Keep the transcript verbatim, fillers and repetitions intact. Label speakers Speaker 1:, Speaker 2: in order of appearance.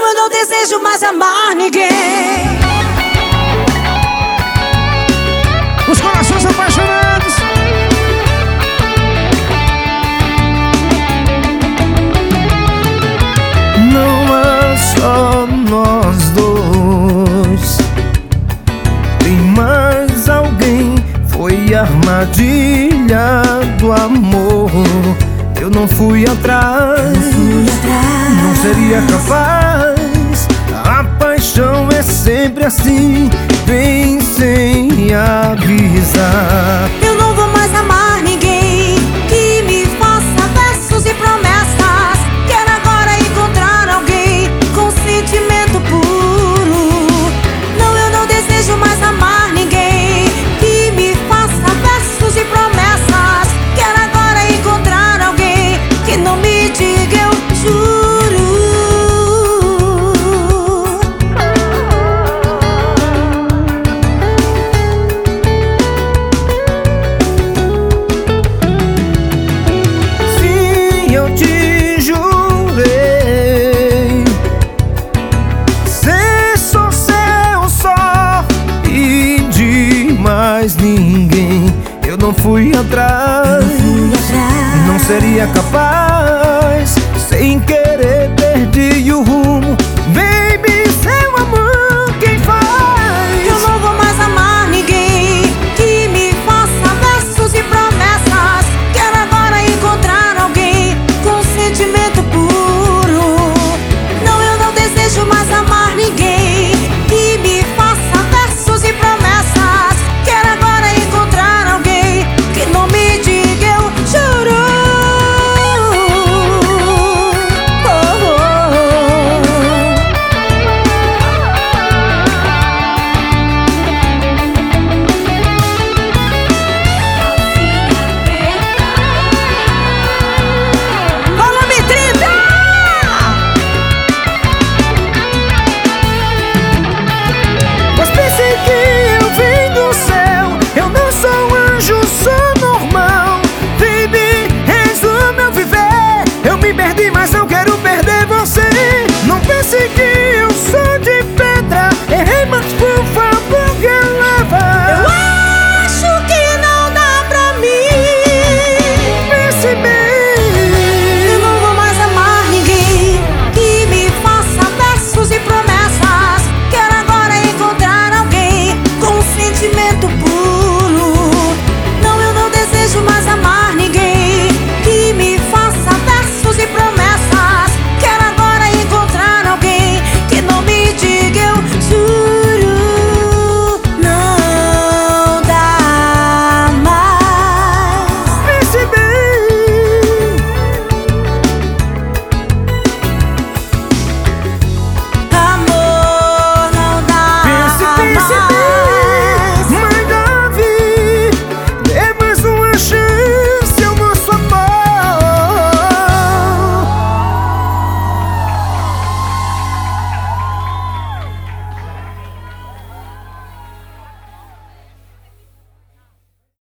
Speaker 1: eu não desejo mais amar ninguém.
Speaker 2: Os corações apaixonados.
Speaker 3: Não há só nós dois, tem mais alguém. Foi a armadilha do amor. Eu não fui atrás,
Speaker 1: não, fui atrás.
Speaker 3: não seria capaz. A paixão é sempre assim, vem sem avisar.
Speaker 1: Eu não vou mais amar ninguém que me faça versos e promessas. Quero agora encontrar alguém com sentimento puro. Não, eu não desejo mais amar ninguém que me faça versos e promessas. Quero agora encontrar alguém que não me diga eu juro.
Speaker 3: Ninguém, eu não fui atrás,
Speaker 1: não, fui atrás.
Speaker 3: não seria capaz, sem querer.